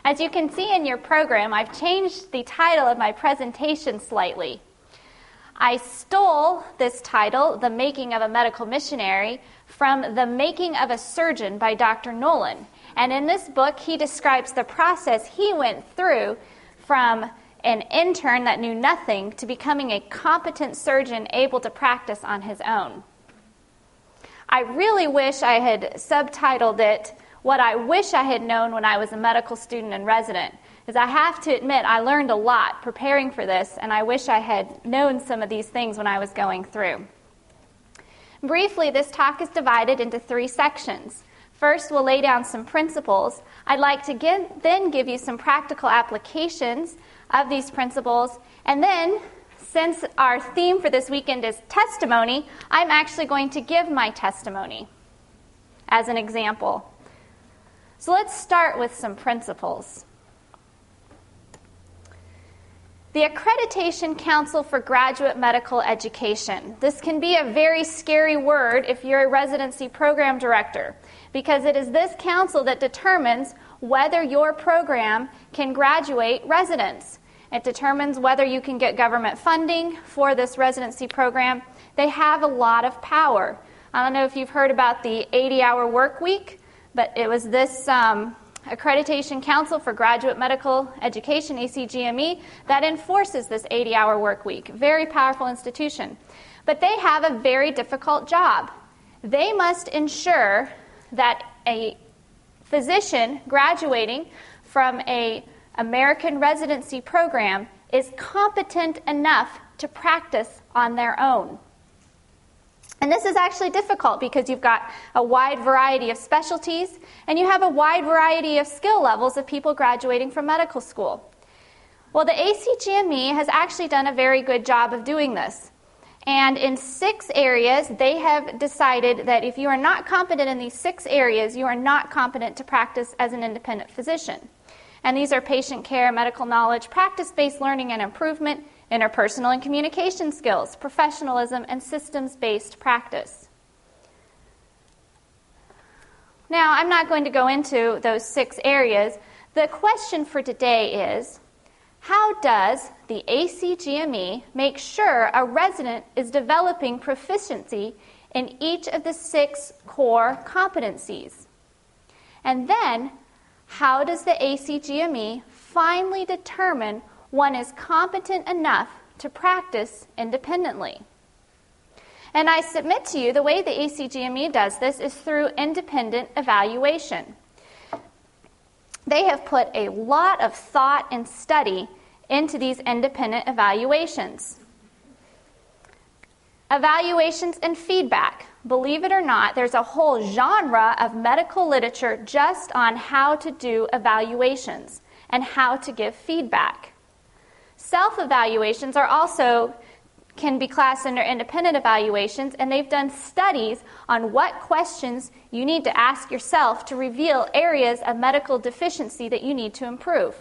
As you can see in your program, I've changed the title of my presentation slightly. I stole this title, The Making of a Medical Missionary, from The Making of a Surgeon by Dr. Nolan. And in this book, he describes the process he went through from an intern that knew nothing to becoming a competent surgeon able to practice on his own. I really wish I had subtitled it, What I Wish I Had Known When I Was a Medical Student and Resident, because I have to admit I learned a lot preparing for this, and I wish I had known some of these things when I was going through. Briefly, this talk is divided into 3 sections. First, we'll lay down some principles. I'd like to then give you some practical applications of these principles, and then, since our theme for this weekend is testimony, I'm actually going to give my testimony as an example. So let's start with some principles. The Accreditation Council for Graduate Medical Education. This can be a very scary word if you're a residency program director, because it is this council that determines whether your program can graduate residents. It determines whether you can get government funding for this residency program. They have a lot of power. I don't know if you've heard about the 80-hour work week, but it was this Accreditation Council for Graduate Medical Education, ACGME, that enforces this 80-hour work week. Very powerful institution. But they have a very difficult job. They must ensure that a physician graduating from an American residency program is competent enough to practice on their own. And this is actually difficult because you've got a wide variety of specialties and you have a wide variety of skill levels of people graduating from medical school. Well, the ACGME has actually done a very good job of doing this. And in 6 areas, they have decided that if you are not competent in these 6 areas, you are not competent to practice as an independent physician. And these are patient care, medical knowledge, practice-based learning and improvement, interpersonal and communication skills, professionalism, and systems-based practice. Now, I'm not going to go into those 6 areas. The question for today is, how does the ACGME make sure a resident is developing proficiency in each of the 6 core competencies? And then, how does the ACGME finally determine one is competent enough to practice independently? And I submit to you the way the ACGME does this is through independent evaluation. They have put a lot of thought and study into these independent evaluations. Evaluations and feedback. Believe it or not, there's a whole genre of medical literature just on how to do evaluations and how to give feedback. Self-evaluations can be classed under independent evaluations, and they've done studies on what questions you need to ask yourself to reveal areas of medical deficiency that you need to improve.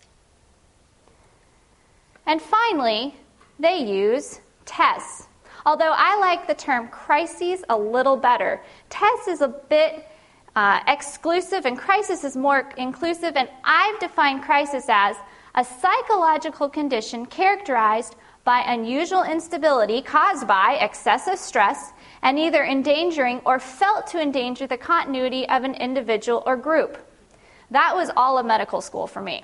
And finally, they use tests. Although I like the term crises a little better. Tests is a bit exclusive, and crisis is more inclusive, and I've defined crisis as a psychological condition characterized by unusual instability caused by excessive stress and either endangering or felt to endanger the continuity of an individual or group. That was all of medical school for me.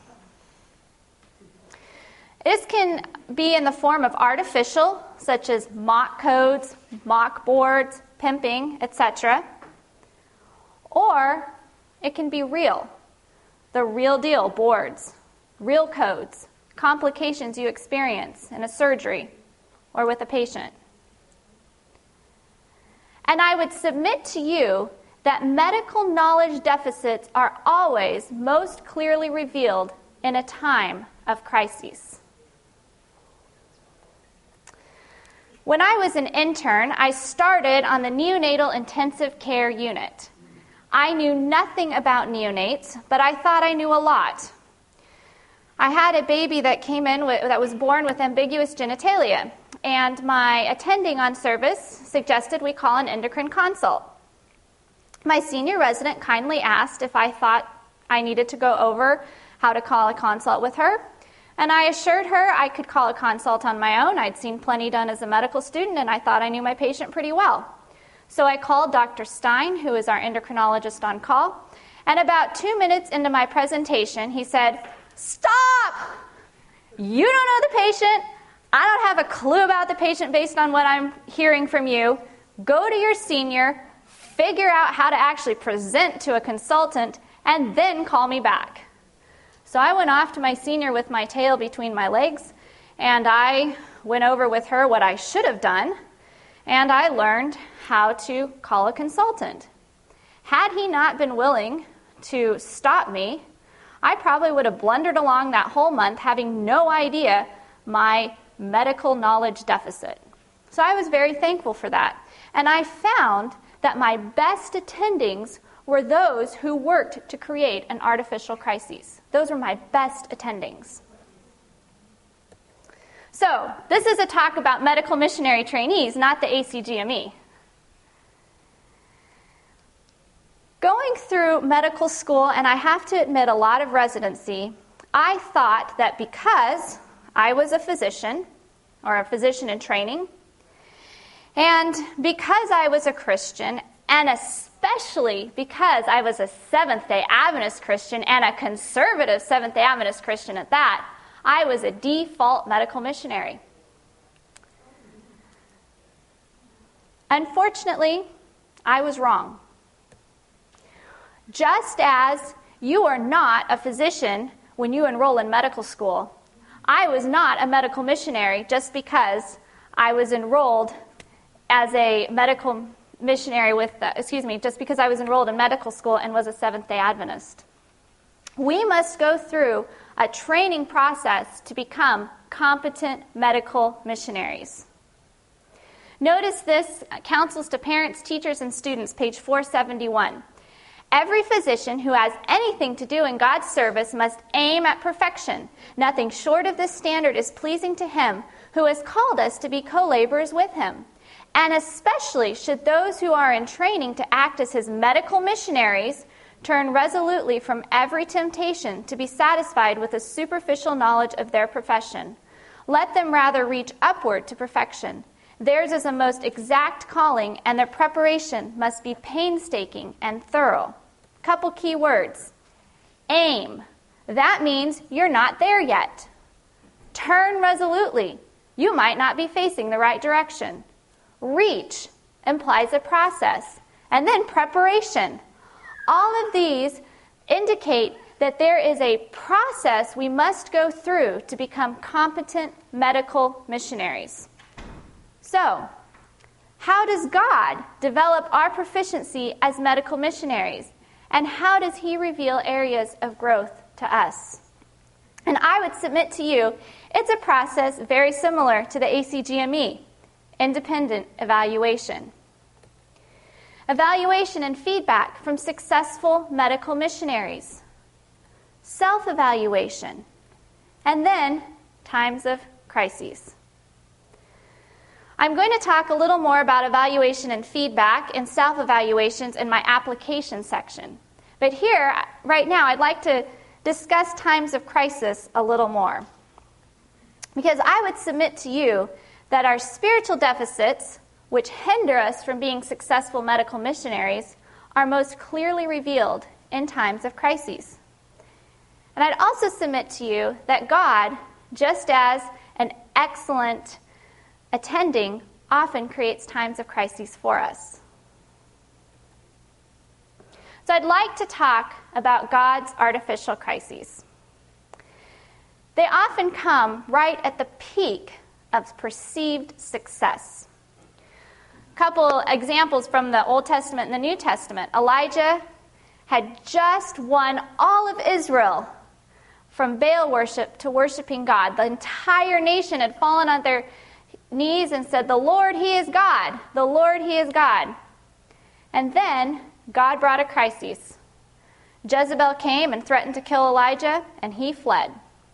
This can be in the form of artificial, such as mock codes, mock boards, pimping, etc. Or it can be real, the real deal boards, real codes, complications you experience in a surgery or with a patient. And I would submit to you that medical knowledge deficits are always most clearly revealed in a time of crises. When I was an intern, I started on the neonatal intensive care unit. I knew nothing about neonates, but I thought I knew a lot. I had a baby that came in that was born with ambiguous genitalia, and my attending on service suggested we call an endocrine consult. My senior resident kindly asked if I thought I needed to go over how to call a consult with her. And I assured her I could call a consult on my own. I'd seen plenty done as a medical student, and I thought I knew my patient pretty well. So I called Dr. Stein, who is our endocrinologist on call, and about 2 minutes into my presentation, he said, "Stop! You don't know the patient. I don't have a clue about the patient based on what I'm hearing from you. Go to your senior, figure out how to actually present to a consultant, and then call me back." So I went off to my senior with my tail between my legs, and I went over with her what I should have done, and I learned how to call a consultant. Had he not been willing to stop me, I probably would have blundered along that whole month having no idea my medical knowledge deficit. So I was very thankful for that. And I found that my best attendings were those who worked to create an artificial crisis. Those were my best attendings. So this is a talk about medical missionary trainees, not the ACGME. Going through medical school, and I have to admit a lot of residency, I thought that because I was a physician, or a physician in training, and because I was a Christian, and especially because I was a Seventh-day Adventist Christian, and a conservative Seventh-day Adventist Christian at that, I was a default medical missionary. Unfortunately, I was wrong. Just as you are not a physician when you enroll in medical school, I was not a medical missionary just because I was enrolled as a medical missionary just because I was enrolled in medical school and was a Seventh-day Adventist. We must go through a training process to become competent medical missionaries. Notice this, Counsels to Parents, Teachers, and Students, page 471. Every physician who has anything to do in God's service must aim at perfection. Nothing short of this standard is pleasing to Him who has called us to be co-laborers with Him. And especially should those who are in training to act as His medical missionaries turn resolutely from every temptation to be satisfied with a superficial knowledge of their profession. Let them rather reach upward to perfection. Theirs is a most exact calling, and their preparation must be painstaking and thorough. Couple key words. Aim. That means you're not there yet. Turn resolutely. You might not be facing the right direction. Reach implies a process. And then preparation. All of these indicate that there is a process we must go through to become competent medical missionaries. So, how does God develop our proficiency as medical missionaries? And how does He reveal areas of growth to us? And I would submit to you, it's a process very similar to the ACGME, independent evaluation. Evaluation and feedback from successful medical missionaries. Self-evaluation. And then times of crises. I'm going to talk a little more about evaluation and feedback and self-evaluations in my application section. But here, right now, I'd like to discuss times of crisis a little more. Because I would submit to you that our spiritual deficits, which hinder us from being successful medical missionaries, are most clearly revealed in times of crises. And I'd also submit to you that God, just as an excellent attending, often creates times of crises for us. So I'd like to talk about God's artificial crises. They often come right at the peak of perceived success. A couple examples from the Old Testament and the New Testament. Elijah had just won all of Israel from Baal worship to worshiping God. The entire nation had fallen on their knees and said, "The Lord, He is God. The Lord, He is God." And then God brought a crisis. Jezebel came and threatened to kill Elijah, and he fled.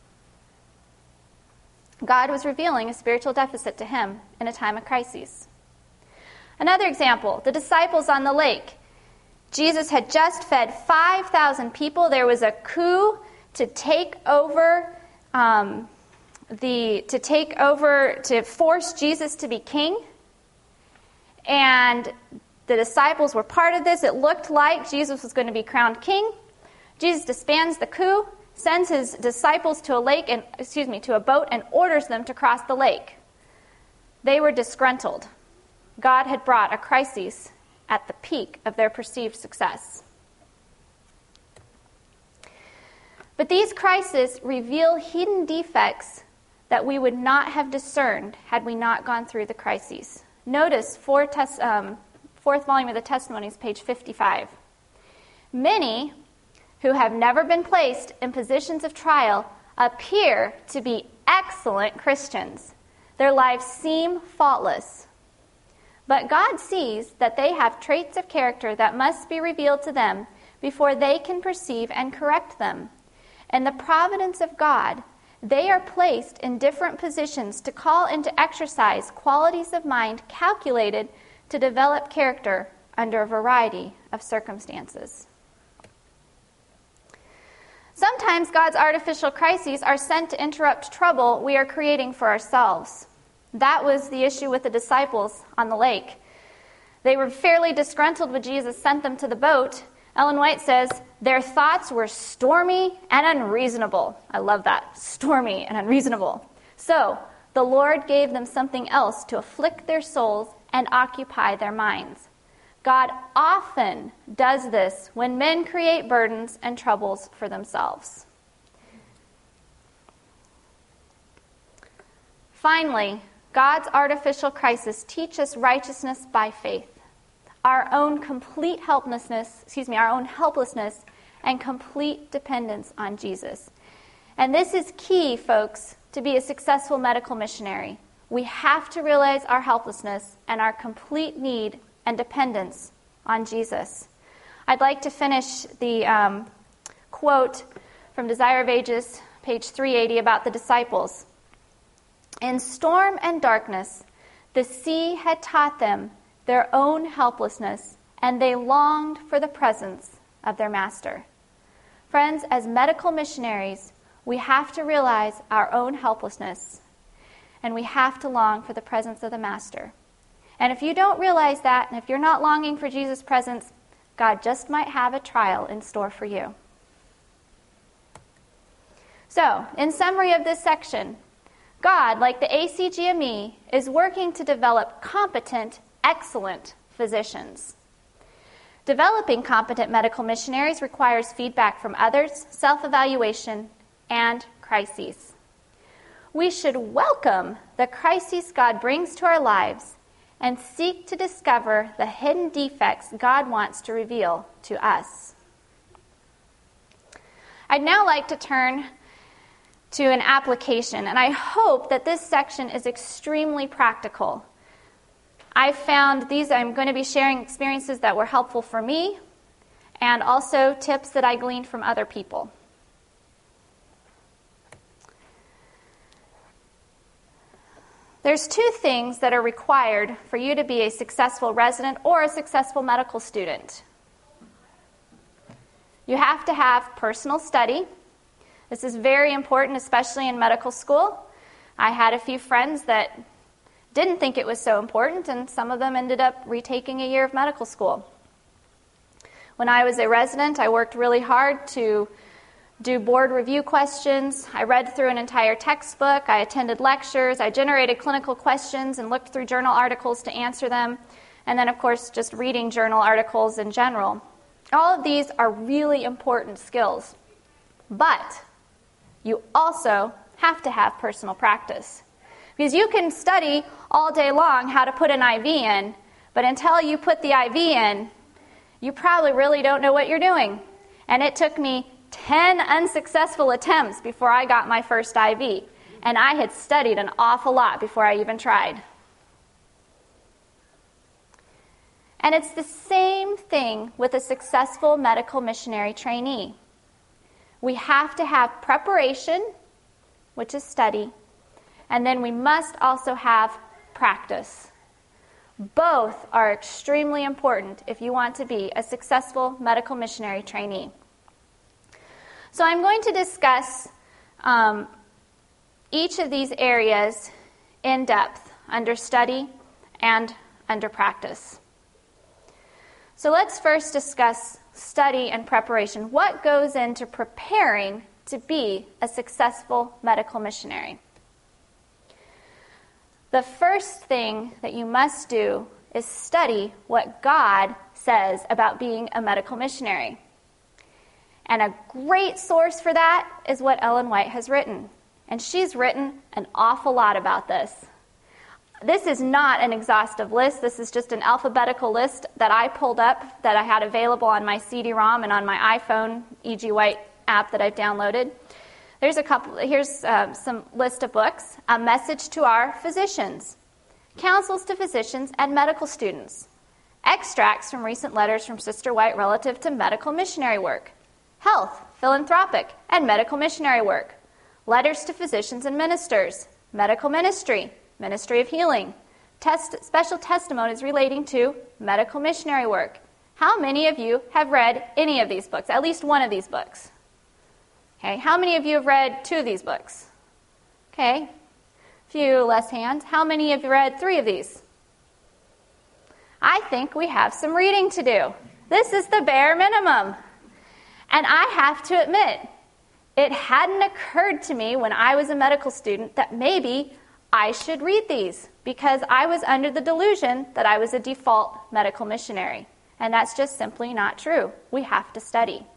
God was revealing a spiritual deficit to him in a time of crisis. Another example, the disciples on the lake. Jesus had just fed 5,000 people. There was a coup to take over, to force Jesus to be king. And the disciples were part of this. It looked like Jesus was going to be crowned king. Jesus disbands the coup, sends his disciples to a boat, and orders them to cross the lake. They were disgruntled. God had brought a crisis at the peak of their perceived success. But these crises reveal hidden defects that we would not have discerned had we not gone through the crises. Notice fourth volume of the Testimonies, page 55. Many who have never been placed in positions of trial appear to be excellent Christians. Their lives seem faultless. But God sees that they have traits of character that must be revealed to them before they can perceive and correct them. In the providence of God, they are placed in different positions to call into exercise qualities of mind calculated to develop character under a variety of circumstances. Sometimes God's artificial crises are sent to interrupt trouble we are creating for ourselves. That was the issue with the disciples on the lake. They were fairly disgruntled when Jesus sent them to the boat. Ellen White says, their thoughts were stormy and unreasonable. I love that, stormy and unreasonable. So, the Lord gave them something else to afflict their souls and occupy their minds. God often does this when men create burdens and troubles for themselves. Finally, God's artificial crisis teach us righteousness by faith, our own helplessness and complete dependence on Jesus. And this is key, folks, to be a successful medical missionary. We have to realize our helplessness and our complete need and dependence on Jesus. I'd like to finish the quote from Desire of Ages, page 380, about the disciples. In storm and darkness, the sea had taught them their own helplessness, and they longed for the presence of their master. Friends, as medical missionaries, we have to realize our own helplessness, and we have to long for the presence of the master. And if you don't realize that, and if you're not longing for Jesus' presence, God just might have a trial in store for you. So, in summary of this section, God, like the ACGME, is working to develop competent, excellent physicians. Developing competent medical missionaries requires feedback from others, self-evaluation, and crises. We should welcome the crises God brings to our lives and seek to discover the hidden defects God wants to reveal to us. I'd now like to turn to an application, and I hope that this section is extremely practical. I found I'm going to be sharing experiences that were helpful for me and also tips that I gleaned from other people. There's two things that are required for you to be a successful resident or a successful medical student. You have to have personal study. This is very important, especially in medical school. I had a few friends that didn't think it was so important, and some of them ended up retaking a year of medical school. When I was a resident, I worked really hard to do board review questions. I read through an entire textbook. I attended lectures. I generated clinical questions and looked through journal articles to answer them. And then, of course, just reading journal articles in general. All of these are really important skills. But you also have to have personal practice. Because you can study all day long how to put an IV in, but until you put the IV in, you probably really don't know what you're doing. And it took me 10 unsuccessful attempts before I got my first IV. And I had studied an awful lot before I even tried. And it's the same thing with a successful medical missionary trainee. We have to have preparation, which is study, and then we must also have practice. Both are extremely important if you want to be a successful medical missionary trainee. So I'm going to discuss each of these areas in depth, under study and under practice. So let's first discuss study and preparation. What goes into preparing to be a successful medical missionary? The first thing that you must do is study what God says about being a medical missionary. And a great source for that is what Ellen White has written. And she's written an awful lot about this. This is not an exhaustive list. This is just an alphabetical list that I pulled up that I had available on my CD-ROM and on my iPhone E.G. White app that I've downloaded. Here's some list of books. A Message to Our Physicians, Counsels to Physicians and Medical Students, extracts from recent letters from Sister White relative to medical missionary work, health, philanthropic, and medical missionary work, letters to physicians and ministers, medical ministry, ministry of healing, special testimonies relating to medical missionary work. How many of you have read any of these books, at least one of these books? Okay, how many of you have read 2 of these books? Okay, a few less hands. How many of you read 3 of these? I think we have some reading to do. This is the bare minimum. And I have to admit, it hadn't occurred to me when I was a medical student that maybe I should read these, because I was under the delusion that I was a default medical missionary. And that's just simply not true. We have to study.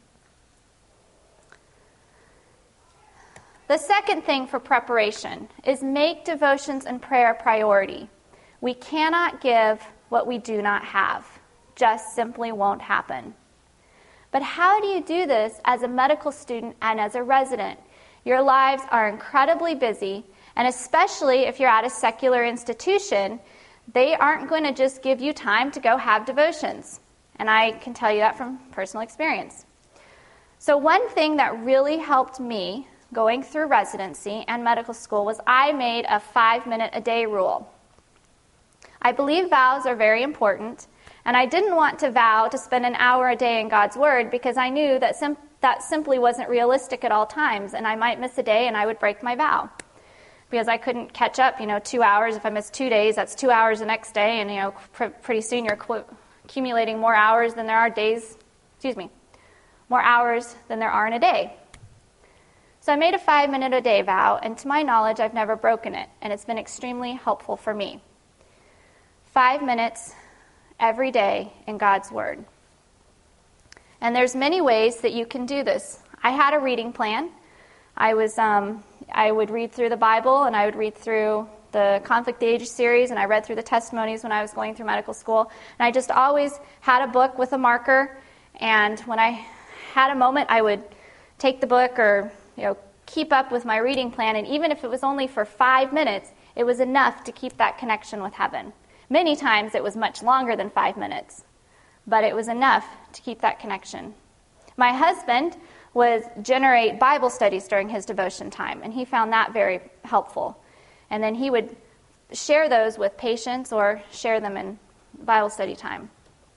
The second thing for preparation is make devotions and prayer a priority. We cannot give what we do not have. Just simply won't happen. But how do you do this as a medical student and as a resident? Your lives are incredibly busy, and especially if you're at a secular institution, they aren't going to just give you time to go have devotions. And I can tell you that from personal experience. So one thing that really helped me going through residency and medical school was I made a 5-minute-a-day rule. I believe vows are very important, and I didn't want to vow to spend an hour a day in God's Word because I knew that that simply wasn't realistic at all times, and I might miss a day and I would break my vow because I couldn't catch up. 2 hours. If I miss 2 days, that's 2 hours the next day, and pretty soon you're accumulating more hours than there are days. More hours than there are in a day. So I made a 5-minute-a-day vow, and to my knowledge, I've never broken it, and it's been extremely helpful for me. 5 minutes every day in God's Word. And there's many ways that you can do this. I had a reading plan. I would read through the Bible, and I would read through the Conflict of the Ages series, and I read through the testimonies when I was going through medical school. And I just always had a book with a marker, and when I had a moment, I would take the book or keep up with my reading plan, and even if it was only for 5 minutes, it was enough to keep that connection with heaven. Many times it was much longer than 5 minutes, but it was enough to keep that connection. My husband would generate Bible studies during his devotion time, and he found that very helpful. And then he would share those with patients or share them in Bible study time.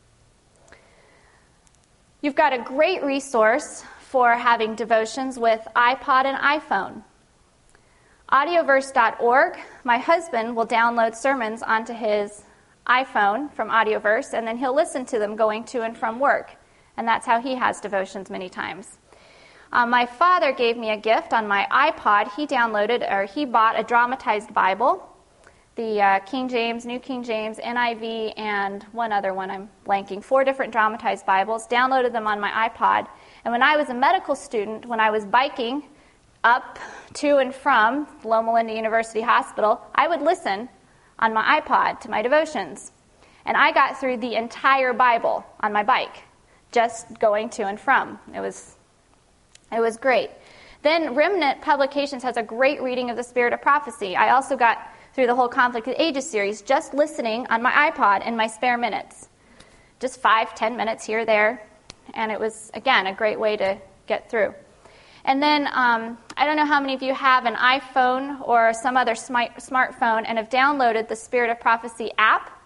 You've got a great resource for having devotions with iPod and iPhone. Audioverse.org, my husband will download sermons onto his iPhone from Audioverse, and then he'll listen to them going to and from work. And that's how he has devotions many times. My father gave me a gift on my iPod. He bought a dramatized Bible, the King James, New King James, NIV, and one other one I'm blanking. 4 different dramatized Bibles, downloaded them on my iPod. And when I was a medical student, when I was biking up to and from Loma Linda University Hospital, I would listen on my iPod to my devotions. And I got through the entire Bible on my bike, just going to and from. It was great. Then Remnant Publications has a great reading of the Spirit of Prophecy. I also got through the whole Conflict of the Ages series just listening on my iPod in my spare minutes. Just 5-10 minutes here or there. And it was, again, a great way to get through. And then I don't know how many of you have an iPhone or some other smartphone and have downloaded the Spirit of Prophecy app.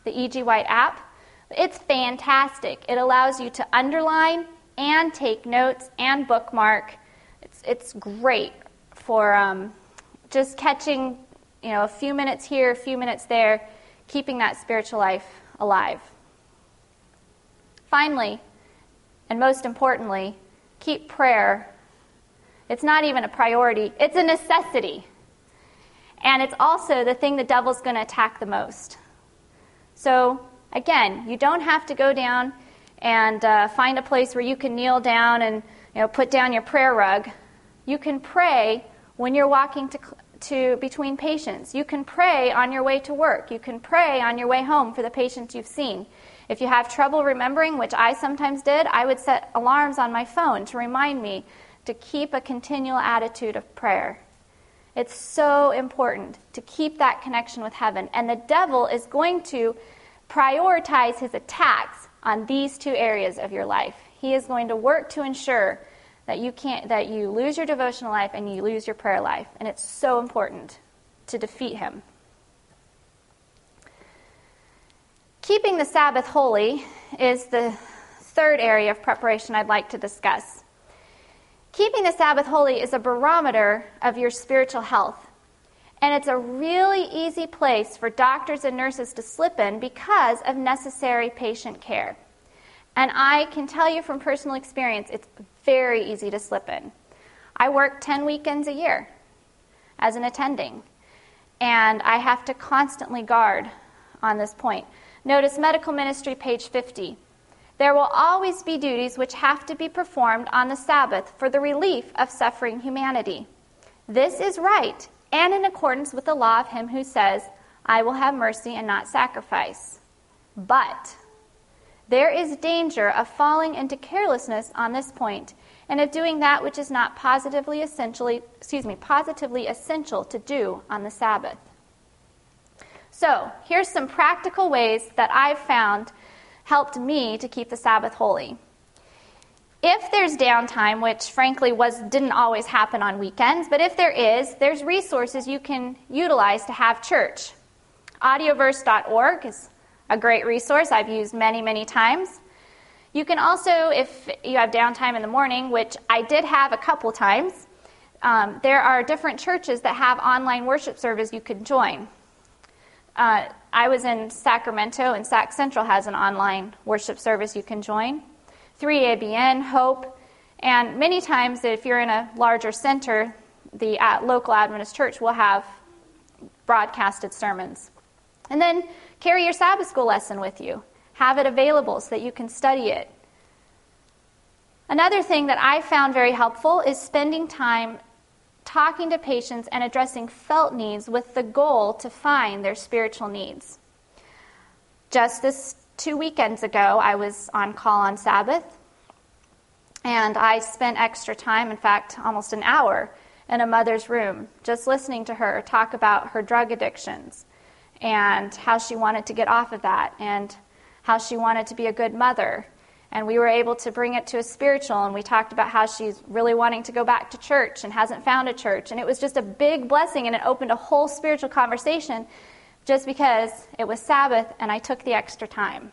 the E.G. White app. It's fantastic. It allows you to underline and take notes and bookmark. It's great for just catching, a few minutes here, a few minutes there, keeping that spiritual life alive. Finally, and most importantly, keep prayer. It's not even a priority. It's a necessity. And it's also the thing the devil's going to attack the most. So, again, you don't have to go down and find a place where you can kneel down and put down your prayer rug. You can pray when you're walking to between patients. You can pray on your way to work. You can pray on your way home for the patients you've seen. If you have trouble remembering, which I sometimes did, I would set alarms on my phone to remind me to keep a continual attitude of prayer. It's so important to keep that connection with heaven. And the devil is going to prioritize his attacks on these two areas of your life. He is going to work to ensure that you lose your devotional life and you lose your prayer life. And it's so important to defeat him. Keeping the Sabbath holy is the third area of preparation I'd like to discuss. Keeping the Sabbath holy is a barometer of your spiritual health. And it's a really easy place for doctors and nurses to slip in because of necessary patient care. And I can tell you from personal experience, it's very easy to slip in. I work 10 weekends a year as an attending, and I have to constantly guard on this point. Notice medical ministry, page 50. There will always be duties which have to be performed on the Sabbath for the relief of suffering humanity. This is right and in accordance with the law of him who says, I will have mercy and not sacrifice. But there is danger of falling into carelessness on this point and of doing that which is not positively essential to do on the Sabbath. So, here's some practical ways that I've found helped me to keep the Sabbath holy. If there's downtime, which frankly didn't always happen on weekends, but if there's resources you can utilize to have church. Audioverse.org is a great resource I've used many, many times. You can also, if you have downtime in the morning, which I did have a couple times, there are different churches that have online worship service you can join. I was in Sacramento, and Sac Central has an online worship service you can join. 3ABN, Hope, and many times if you're in a larger center, the local Adventist church will have broadcasted sermons. And then carry your Sabbath school lesson with you. Have it available so that you can study it. Another thing that I found very helpful is spending time talking to patients and addressing felt needs with the goal to find their spiritual needs. Just this 2 weekends ago, I was on call on Sabbath, and I spent extra time, in fact, almost an hour, in a mother's room, just listening to her talk about her drug addictions and how she wanted to get off of that and how she wanted to be a good mother. And we were able to bring it to a spiritual, and we talked about how she's really wanting to go back to church and hasn't found a church. And it was just a big blessing, and it opened a whole spiritual conversation just because it was Sabbath and I took the extra time.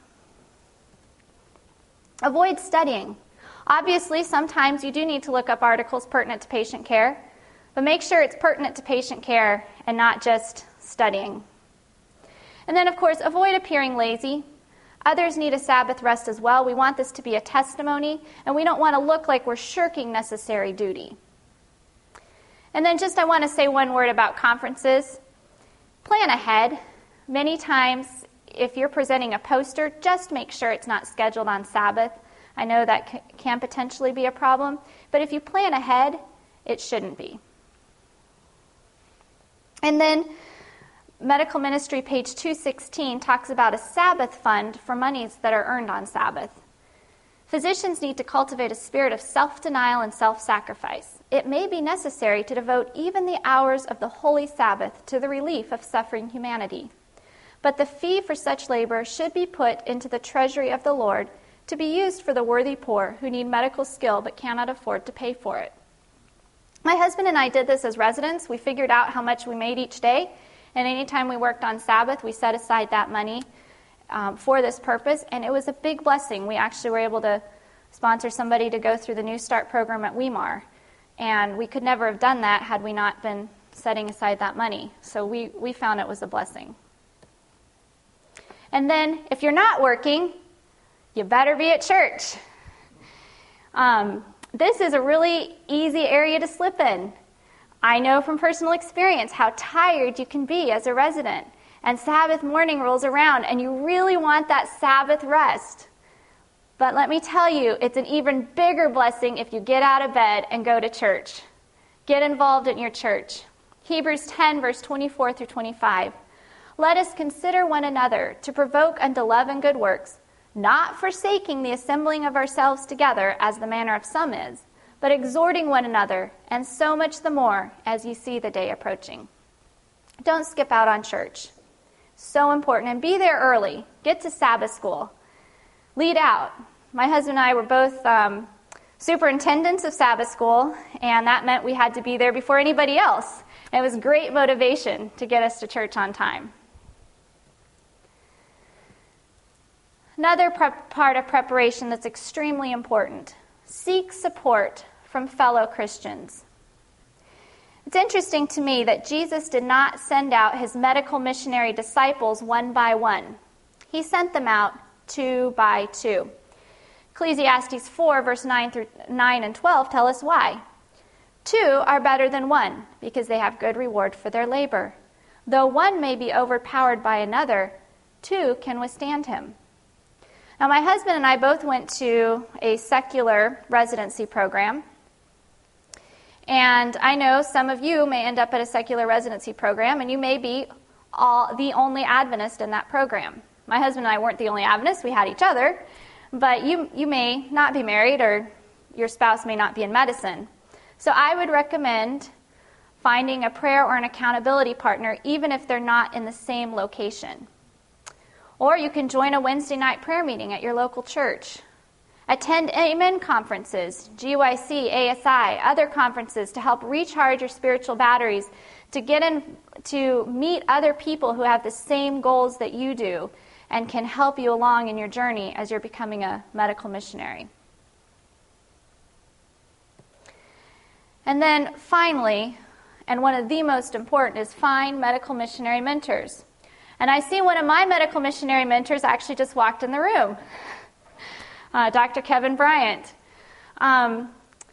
Avoid studying. Obviously, sometimes you do need to look up articles pertinent to patient care, but make sure it's pertinent to patient care and not just studying. And then, of course, avoid appearing lazy. Others need a Sabbath rest as well. We want this to be a testimony, and we don't want to look like we're shirking necessary duty. And then I want to say one word about conferences. Plan ahead. Many times, if you're presenting a poster, just make sure it's not scheduled on Sabbath. I know that can potentially be a problem, but if you plan ahead, it shouldn't be. And then Medical Ministry, page 216, talks about a Sabbath fund for monies that are earned on Sabbath. Physicians need to cultivate a spirit of self-denial and self-sacrifice. It may be necessary to devote even the hours of the Holy Sabbath to the relief of suffering humanity. But the fee for such labor should be put into the treasury of the Lord to be used for the worthy poor who need medical skill but cannot afford to pay for it. My husband and I did this as residents. We figured out how much we made each day, and anytime we worked on Sabbath, we set aside that money for this purpose, and it was a big blessing. We actually were able to sponsor somebody to go through the New Start program at Weimar, and we could never have done that had we not been setting aside that money. So we found it was a blessing. And then, if you're not working, you better be at church. This is a really easy area to slip in. I know from personal experience how tired you can be as a resident, and Sabbath morning rolls around, and you really want that Sabbath rest. But let me tell you, it's an even bigger blessing if you get out of bed and go to church. Get involved in your church. Hebrews 10, verse 24 through 25. Let us consider one another to provoke unto love and good works, not forsaking the assembling of ourselves together, as the manner of some is, but exhorting one another, and so much the more as ye see the day approaching. Don't skip out on church. So important. And be there early. Get to Sabbath school. Lead out. My husband and I were both superintendents of Sabbath school, and that meant we had to be there before anybody else. It was great motivation to get us to church on time. Another part of preparation that's extremely important: seek support from fellow Christians. It's interesting to me that Jesus did not send out his medical missionary disciples one by one. He sent them out 2 by 2. Ecclesiastes 4, verse 9 and 12 tell us why. 2 are better than 1, because they have good reward for their labor. Though one may be overpowered by another, 2 can withstand him. Now, my husband and I both went to a secular residency program. And I know some of you may end up at a secular residency program, and you may be the only Adventist in that program. My husband and I weren't the only Adventists. We had each other. But you may not be married, or your spouse may not be in medicine. So I would recommend finding a prayer or an accountability partner, even if they're not in the same location. Or you can join a Wednesday night prayer meeting at your local church. Attend Amen conferences, GYC, ASI, other conferences to help recharge your spiritual batteries, to get in to meet other people who have the same goals that you do and can help you along in your journey as you're becoming a medical missionary. And then finally, and one of the most important, is find medical missionary mentors. And I see one of my medical missionary mentors actually just walked in the room, Dr. Kevin Bryant. I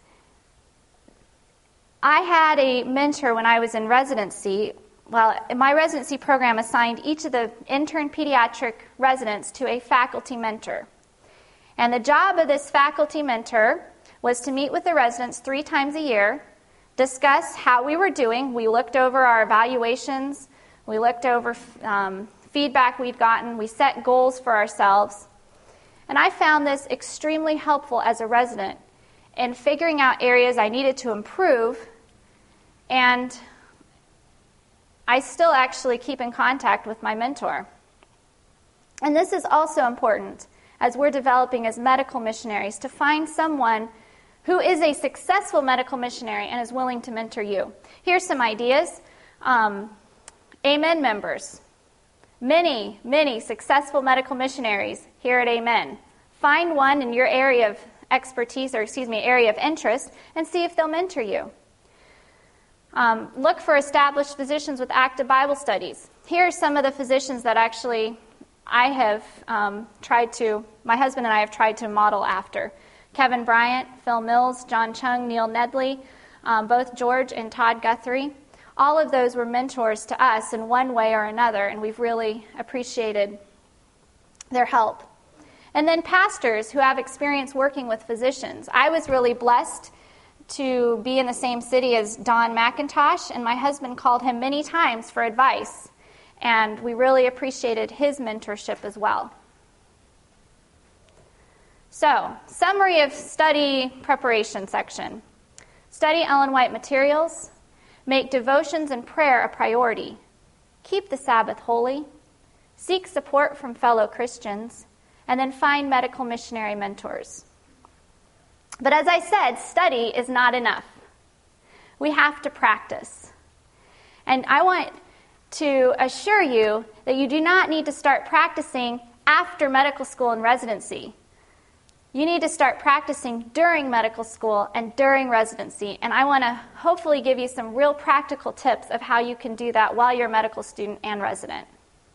had a mentor when I was in residency. Well, my residency program assigned each of the intern pediatric residents to a faculty mentor. And the job of this faculty mentor was to meet with the residents 3 times a year, discuss how we were doing. We looked over our evaluations. We looked over feedback we'd gotten. We set goals for ourselves. And I found this extremely helpful as a resident in figuring out areas I needed to improve. And I still actually keep in contact with my mentor. And this is also important as we're developing as medical missionaries, to find someone who is a successful medical missionary and is willing to mentor you. Here's some ideas. Amen members. Many successful medical missionaries here at Amen. Find one in your area of expertise, area of interest, and see if they'll mentor you. Look for established physicians with active Bible studies. Here are some of the physicians that actually I have my husband and I have tried to model after. Kevin Bryant, Phil Mills, John Chung, Neil Nedley, both George and Todd Guthrie. All of those were mentors to us in one way or another, and we've really appreciated their help. And then pastors who have experience working with physicians. I was really blessed to be in the same city as Don McIntosh, and my husband called him many times for advice, and we really appreciated his mentorship as well. So, summary of study preparation section. Study Ellen White materials. Make devotions and prayer a priority. Keep the Sabbath holy. Seek support from fellow Christians. And then find medical missionary mentors. But as I said, study is not enough. We have to practice. And I want to assure you that you do not need to start practicing after medical school and residency. You need to start practicing during medical school and during residency. And I want to hopefully give you some real practical tips of how you can do that while you're a medical student and resident.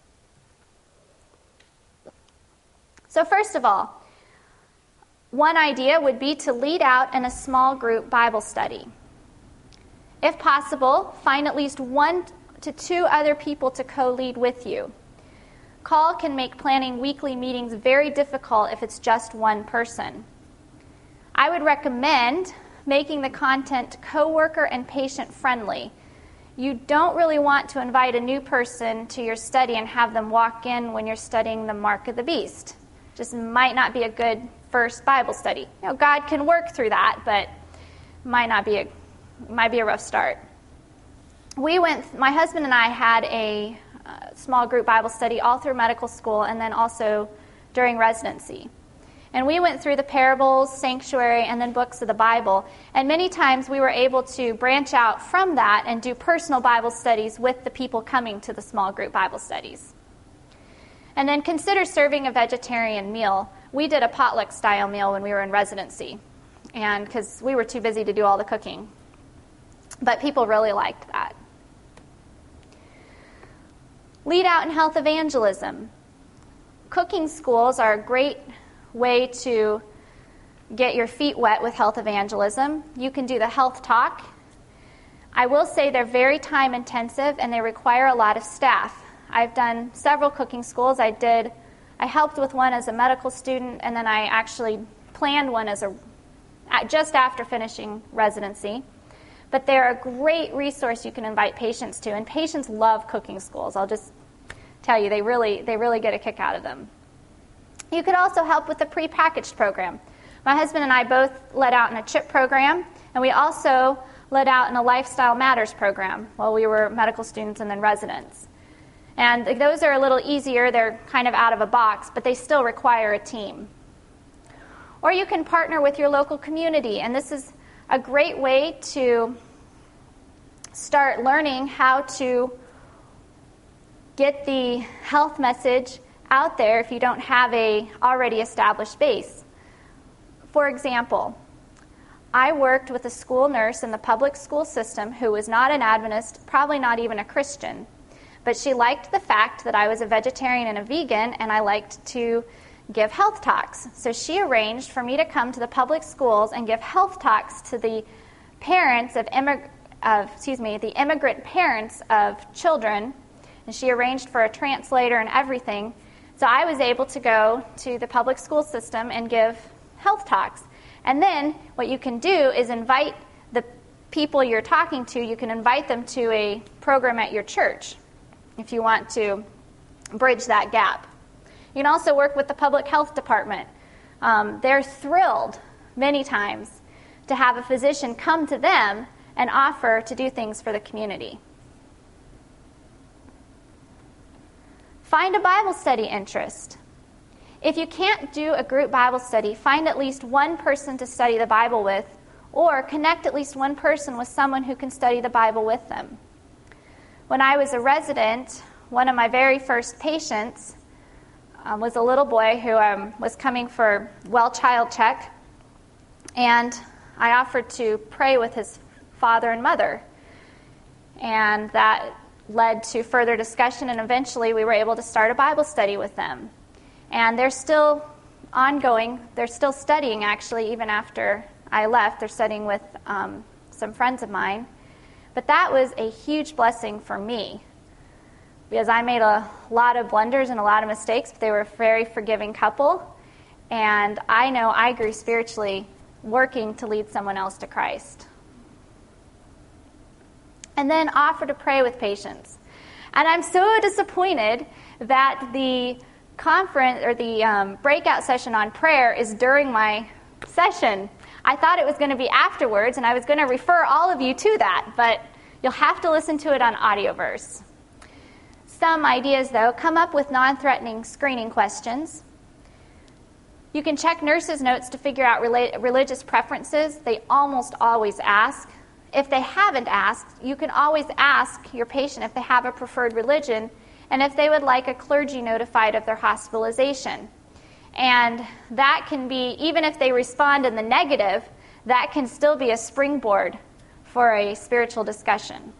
So first of all, one idea would be to lead out in a small group Bible study. If possible, find at least 1 to 2 other people to co-lead with you. Call can make planning weekly meetings very difficult if it's just one person. I would recommend making the content coworker and patient friendly. You don't really want to invite a new person to your study and have them walk in when you're studying the Mark of the Beast. Just might not be a good first Bible study. You know, God can work through that, but might be a rough start. My husband and I had a small group Bible study all through medical school and then also during residency. And we went through the parables, sanctuary, and then books of the Bible. And many times we were able to branch out from that and do personal Bible studies with the people coming to the small group Bible studies. And then consider serving a vegetarian meal. We did a potluck style meal when we were in residency, and because we were too busy to do all the cooking. But people really liked that. Lead out in health evangelism. Cooking schools are a great way to get your feet wet with health evangelism. You can do the health talk. I will say they're very time intensive and they require a lot of staff. I've done several cooking schools. I helped with one as a medical student, and then I actually planned one just after finishing residency. But they're a great resource you can invite patients to, and patients love cooking schools. I'll just tell you, they really get a kick out of them. You could also help with the prepackaged program. My husband and I both led out in a CHIP program, and we also led out in a Lifestyle Matters program while we were medical students and then residents. And those are a little easier. They're kind of out of a box, but they still require a team. Or you can partner with your local community, and this is a great way to start learning how to get the health message out there if you don't have a already established base. For example, I worked with a school nurse in the public school system who was not an Adventist, probably not even a Christian, but she liked the fact that I was a vegetarian and a vegan, and I liked to give health talks. So she arranged for me to come to the public schools and give health talks to the parents the immigrant parents of children, and she arranged for a translator and everything. So I was able to go to the public school system and give health talks. And then what you can do is invite the people you're talking to, you can invite them to a program at your church if you want to bridge that gap. You can also work with the public health department. They're thrilled many times to have a physician come to them and offer to do things for the community. Find a Bible study interest. If you can't do a group Bible study, find at least one person to study the Bible with, or connect at least one person with someone who can study the Bible with them. When I was a resident, one of my very first patients was a little boy who was coming for well child check, and I offered to pray with his father and mother, and that led to further discussion, and eventually we were able to start a Bible study with them. And they're still ongoing. They're still studying, actually, even after I left. They're studying with some friends of mine. But that was a huge blessing for me, because I made a lot of blunders and a lot of mistakes, but they were a very forgiving couple. And I know I grew spiritually working to lead someone else to Christ. And then offer to pray with patients. And I'm so disappointed that the conference or the breakout session on prayer is during my session. I thought it was going to be afterwards, and I was going to refer all of you to that, but you'll have to listen to it on Audioverse. Some ideas, though: come up with non-threatening screening questions. You can check nurses' notes to figure out religious preferences. They almost always ask. If they haven't asked, you can always ask your patient if they have a preferred religion, and if they would like a clergy notified of their hospitalization. And that can be, even if they respond in the negative, that can still be a springboard for a spiritual discussion.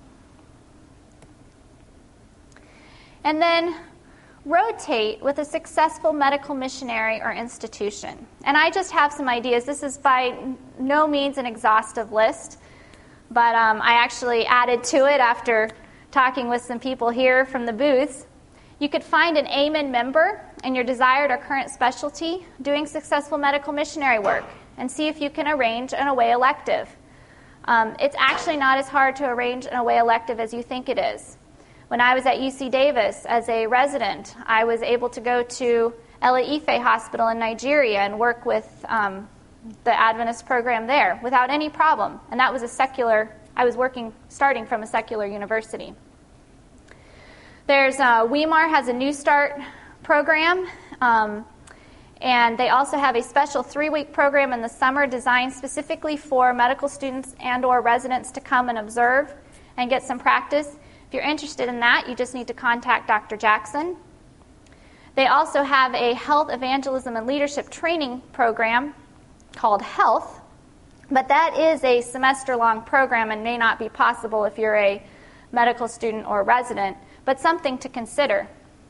And then rotate with a successful medical missionary or institution. And I just have some ideas. This is by no means an exhaustive list, but I actually added to it after talking with some people here from the booths. You could find an AMEN member in your desired or current specialty doing successful medical missionary work and see if you can arrange an away elective. It's actually not as hard to arrange an away elective as you think it is. When I was at UC Davis as a resident, I was able to go to Ella Ife Hospital in Nigeria and work with the Adventist program there without any problem. And that was I was working starting from a secular university. There's Weimar has a New Start program, and they also have a special 3-week program in the summer designed specifically for medical students and or residents to come and observe and get some practice. If you're interested in that, you just need to contact Dr. Jackson. They also have a health evangelism and leadership training program called Health, but that is a semester-long program and may not be possible if you're a medical student or resident, but something to consider.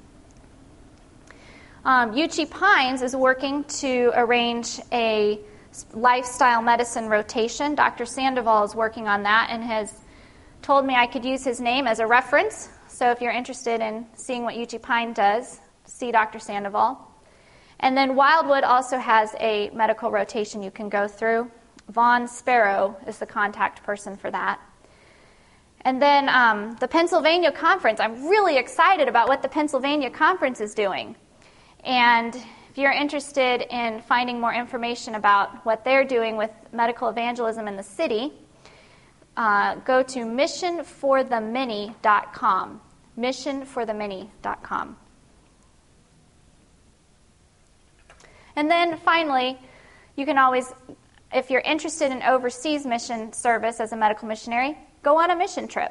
UC Pines is working to arrange a lifestyle medicine rotation. Dr. Sandoval is working on that and has told me I could use his name as a reference. So if you're interested in seeing what UC Pine does, see Dr. Sandoval. And then Wildwood also has a medical rotation you can go through. Vaughn Sparrow is the contact person for that. And then the Pennsylvania Conference. I'm really excited about what the Pennsylvania Conference is doing. And if you're interested in finding more information about what they're doing with medical evangelism in the city, go to missionforthemany.com. Missionforthemany.com. And then finally, you can always, if you're interested in overseas mission service as a medical missionary, go on a mission trip.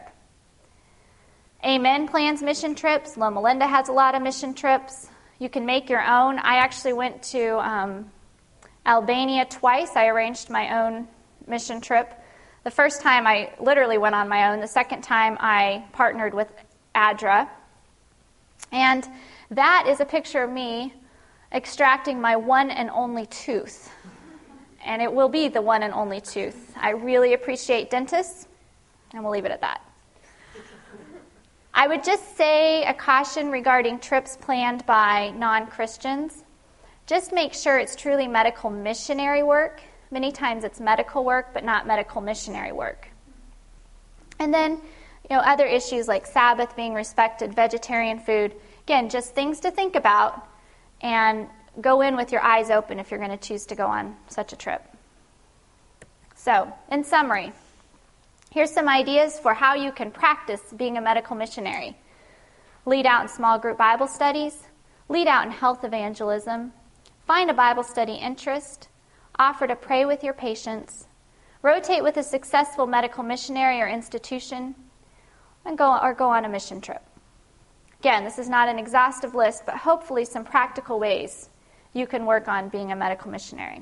Amen plans mission trips. Loma Linda has a lot of mission trips. You can make your own. I actually went to Albania twice. I arranged my own mission trip. The first time I literally went on my own. The second time I partnered with ADRA. And that is a picture of me extracting my one and only tooth. And it will be the one and only tooth. I really appreciate dentists, and we'll leave it at that. I would just say a caution regarding trips planned by non-Christians. Just make sure it's truly medical missionary work. Many times it's medical work, but not medical missionary work. And then, other issues like Sabbath being respected, vegetarian food. Again, just things to think about, and go in with your eyes open if you're going to choose to go on such a trip. So, in summary, here's some ideas for how you can practice being a medical missionary. Lead out in small group Bible studies. Lead out in health evangelism. Find a Bible study interest. Offer to pray with your patients. Rotate with a successful medical missionary or institution. And go on a mission trip. Again, this is not an exhaustive list, but hopefully some practical ways you can work on being a medical missionary.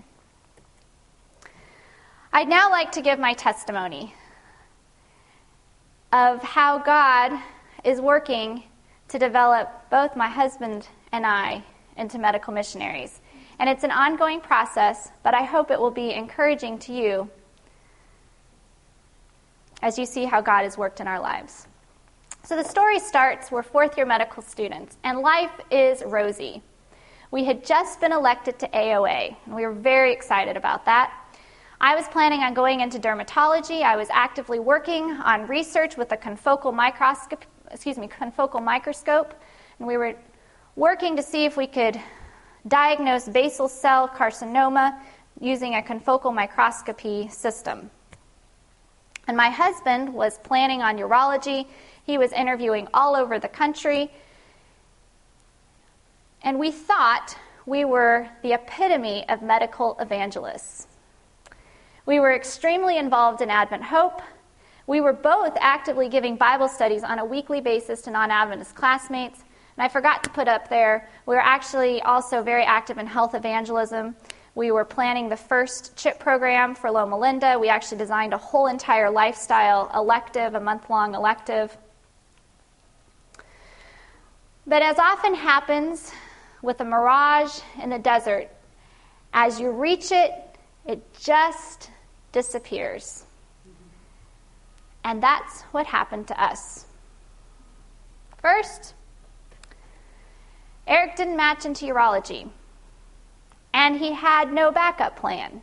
I'd now like to give my testimony of how God is working to develop both my husband and I into medical missionaries. And it's an ongoing process, but I hope it will be encouraging to you as you see how God has worked in our lives. So the story starts, we're fourth-year medical students, and life is rosy. We had just been elected to AOA, and we were very excited about that. I was planning on going into dermatology. I was actively working on research with a confocal microscope, and we were working to see if we could diagnose basal cell carcinoma using a confocal microscopy system. And my husband was planning on urology. He was interviewing all over the country. And we thought we were the epitome of medical evangelists. We were extremely involved in Advent Hope. We were both actively giving Bible studies on a weekly basis to non-Adventist classmates. And I forgot to put up there, we were actually also very active in health evangelism. We were planning the first CHIP program for Loma Linda. We actually designed a whole entire lifestyle elective, a month-long elective. But as often happens with a mirage in the desert, as you reach it, it just disappears. And that's what happened to us. First, Eric didn't match into urology, and he had no backup plan.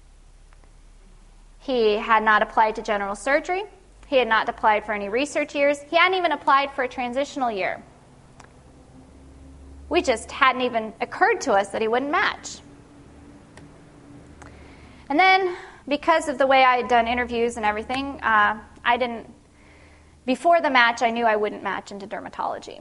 He had not applied to general surgery. He had not applied for any research years. He hadn't even applied for a transitional year. We just hadn't even occurred to us that he wouldn't match. And then, because of the way I had done interviews and everything, before the match, I knew I wouldn't match into dermatology.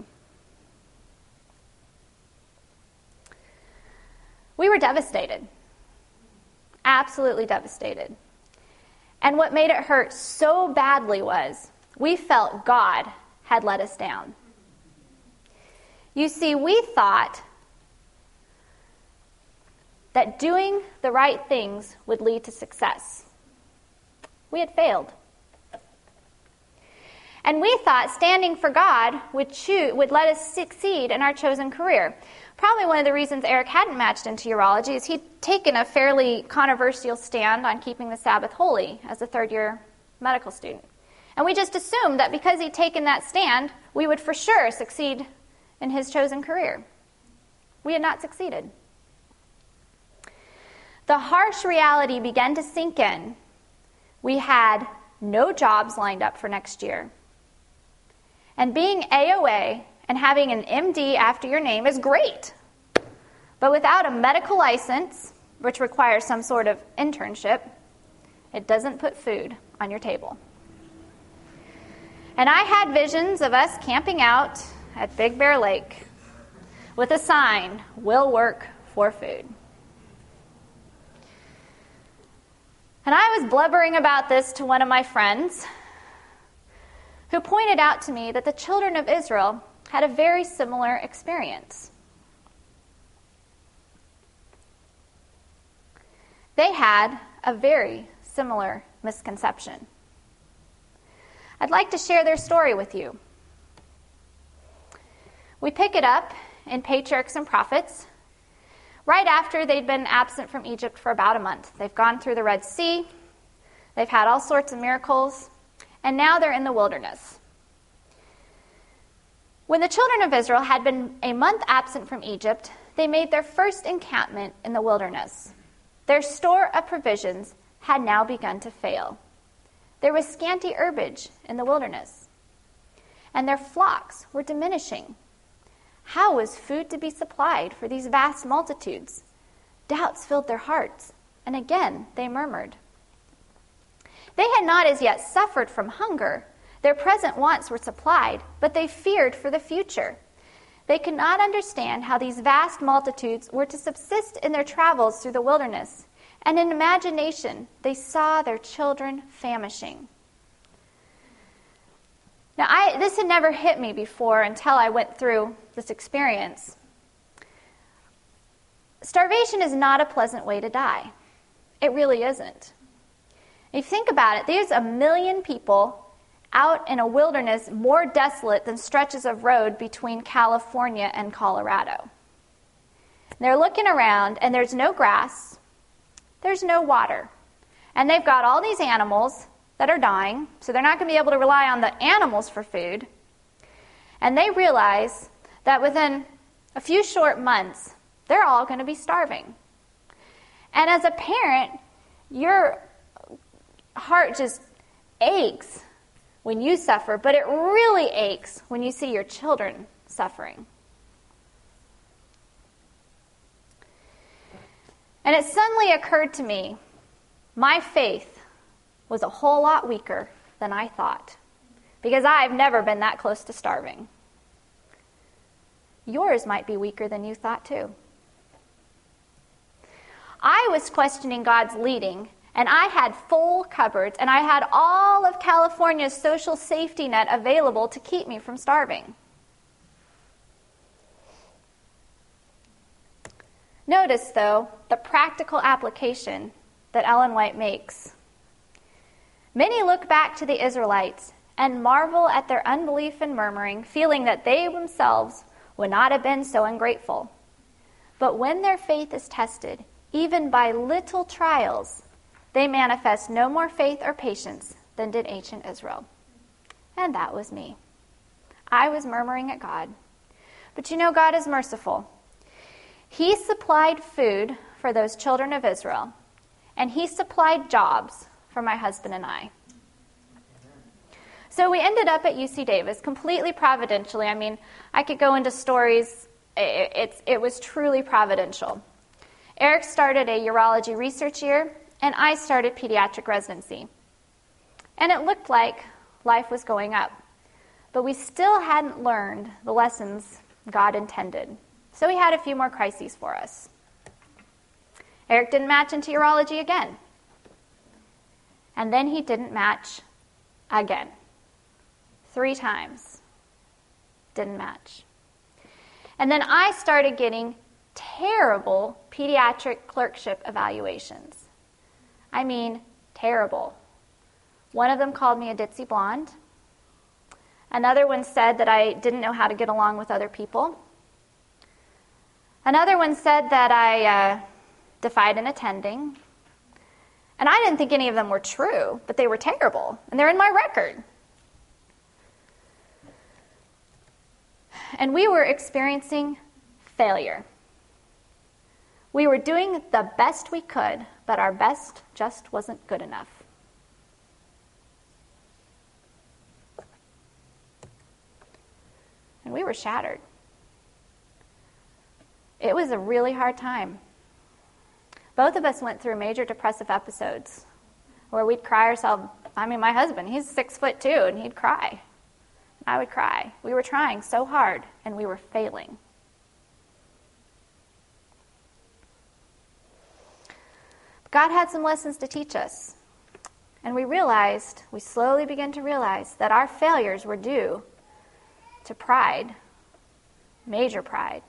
We were devastated. Absolutely devastated. And what made it hurt so badly was we felt God had let us down. You see, we thought that doing the right things would lead to success. We had failed. And we thought standing for God would let us succeed in our chosen career. Probably one of the reasons Eric hadn't matched into urology is he'd taken a fairly controversial stand on keeping the Sabbath holy as a third-year medical student. And we just assumed that because he'd taken that stand, we would for sure succeed in his chosen career. We had not succeeded. The harsh reality began to sink in. We had no jobs lined up for next year. And being AOA and having an MD after your name is great. But without a medical license, which requires some sort of internship, it doesn't put food on your table. And I had visions of us camping out at Big Bear Lake with a sign, "We'll work for food." And I was blubbering about this to one of my friends who pointed out to me that the children of Israel had a very similar experience. They had a very similar misconception. I'd like to share their story with you. We pick it up in Patriarchs and Prophets, right after they'd been absent from Egypt for about a month. They've gone through the Red Sea, they've had all sorts of miracles, and now they're in the wilderness. When the children of Israel had been a month absent from Egypt, they made their first encampment in the wilderness. Their store of provisions had now begun to fail. There was scanty herbage in the wilderness, and their flocks were diminishing. How was food to be supplied for these vast multitudes? Doubts filled their hearts, and again they murmured. They had not as yet suffered from hunger. Their present wants were supplied, but they feared for the future. They could not understand how these vast multitudes were to subsist in their travels through the wilderness, and in imagination they saw their children famishing. Now, this had never hit me before until I went through this experience. Starvation is not a pleasant way to die. It really isn't. If you think about it, there's 1 million people out in a wilderness more desolate than stretches of road between California and Colorado. They're looking around, and there's no grass, there's no water, and they've got all these animals that are dying, so they're not going to be able to rely on the animals for food. And they realize that within a few short months, they're all going to be starving. And as a parent, your heart just aches when you suffer, but it really aches when you see your children suffering. And it suddenly occurred to me, my faith was a whole lot weaker than I thought, because I've never been that close to starving. Yours might be weaker than you thought too. I was questioning God's leading, and I had full cupboards, and I had all of California's social safety net available to keep me from starving. Notice, though, the practical application that Ellen White makes. Many look back to the Israelites and marvel at their unbelief and murmuring, feeling that they themselves would not have been so ungrateful. But when their faith is tested, even by little trials, they manifest no more faith or patience than did ancient Israel. And that was me. I was murmuring at God. But you know, God is merciful. He supplied food for those children of Israel, and he supplied jobs for my husband and I. So we ended up at UC Davis completely providentially. I mean, I could go into stories. It was truly providential. Eric started a urology research year, and I started pediatric residency. And it looked like life was going up, but we still hadn't learned the lessons God intended. So he had a few more crises for us. Eric didn't match into urology again. And then he didn't match again. 3 times. Didn't match. And then I started getting terrible pediatric clerkship evaluations. I mean, terrible. One of them called me a ditzy blonde. Another one said that I didn't know how to get along with other people. Another one said that I defied in attending. And I didn't think any of them were true, but they were terrible, and they're in my record. And we were experiencing failure. We were doing the best we could, but our best just wasn't good enough. And we were shattered. It was a really hard time. Both of us went through major depressive episodes where we'd cry ourselves. I mean, my husband, he's 6'2", and he'd cry. I would cry. We were trying so hard, and we were failing. God had some lessons to teach us. And we slowly began to realize that our failures were due to pride, major pride.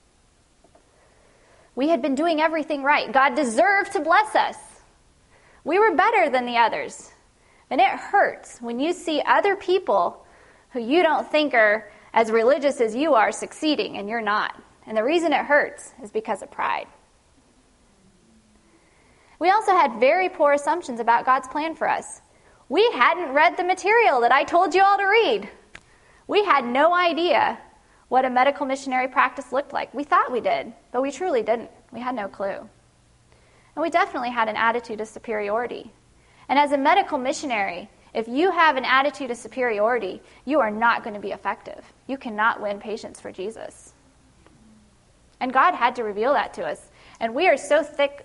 We had been doing everything right. God deserved to bless us. We were better than the others. And it hurts when you see other people who you don't think are as religious as you are succeeding, and you're not. And the reason it hurts is because of pride. We also had very poor assumptions about God's plan for us. We hadn't read the material that I told you all to read. We had no idea what a medical missionary practice looked like. We thought we did, but we truly didn't. We had no clue. And we definitely had an attitude of superiority. And as a medical missionary, if you have an attitude of superiority, you are not going to be effective. You cannot win patients for Jesus. And God had to reveal that to us. And we are so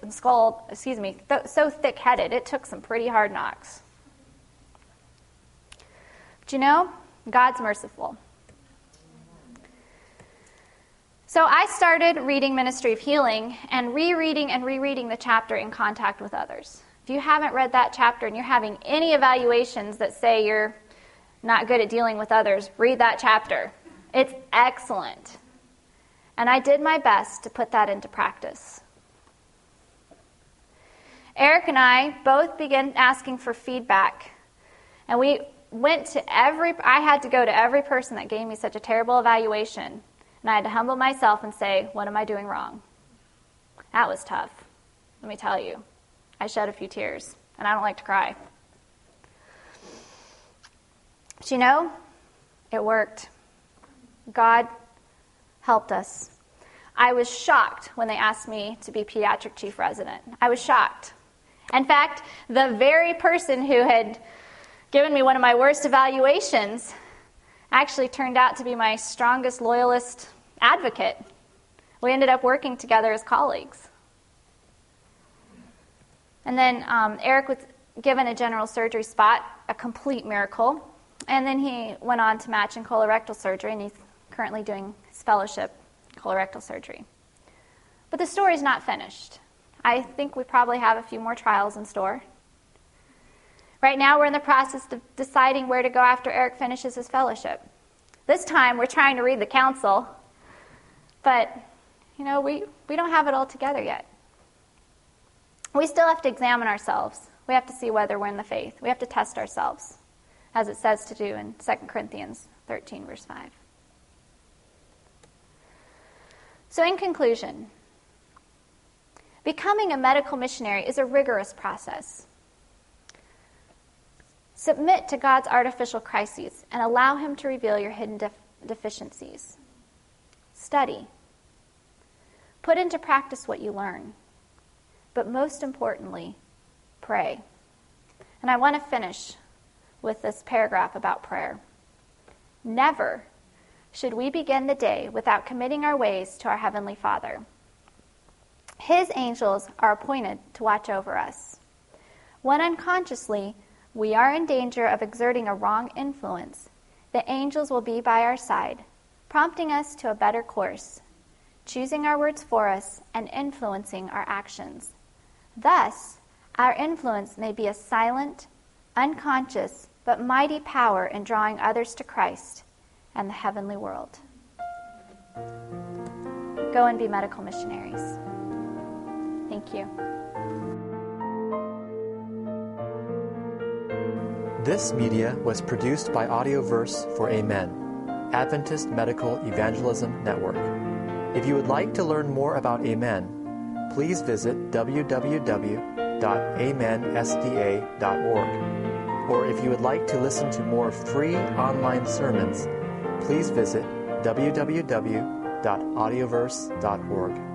so thick-headed, it took some pretty hard knocks. But you know, God's merciful. So I started reading Ministry of Healing and rereading the chapter In Contact with Others. If you haven't read that chapter and you're having any evaluations that say you're not good at dealing with others, read that chapter. It's excellent. And I did my best to put that into practice. Eric and I both began asking for feedback. And we went to I had to go to every person that gave me such a terrible evaluation. And I had to humble myself and say, what am I doing wrong? That was tough, let me tell you. I shed a few tears, and I don't like to cry. But you know, it worked. God helped us. I was shocked when they asked me to be pediatric chief resident. I was shocked. In fact, the very person who had given me one of my worst evaluations actually turned out to be my strongest loyalist advocate. We ended up working together as colleagues. And then Eric was given a general surgery spot, a complete miracle. And then he went on to match in colorectal surgery, and he's currently doing his fellowship in colorectal surgery. But the story's not finished. I think we probably have a few more trials in store. Right now we're in the process of deciding where to go after Eric finishes his fellowship. This time we're trying to read the counsel, but we don't have it all together yet. We still have to examine ourselves. We have to see whether we're in the faith. We have to test ourselves, as it says to do in 2 Corinthians 13, verse 5. So in conclusion, becoming a medical missionary is a rigorous process. Submit to God's artificial crises and allow Him to reveal your hidden deficiencies. Study. Put into practice what you learn. But most importantly, pray. And I want to finish with this paragraph about prayer. Never should we begin the day without committing our ways to our Heavenly Father. His angels are appointed to watch over us. When unconsciously we are in danger of exerting a wrong influence, the angels will be by our side, prompting us to a better course, choosing our words for us, and influencing our actions. Thus, our influence may be a silent, unconscious, but mighty power in drawing others to Christ and the heavenly world. Go and be medical missionaries. Thank you. This media was produced by Audioverse for Amen, Adventist Medical Evangelism Network. If you would like to learn more about Amen, please visit www.amensda.org. Or if you would like to listen to more free online sermons, please visit www.audioverse.org.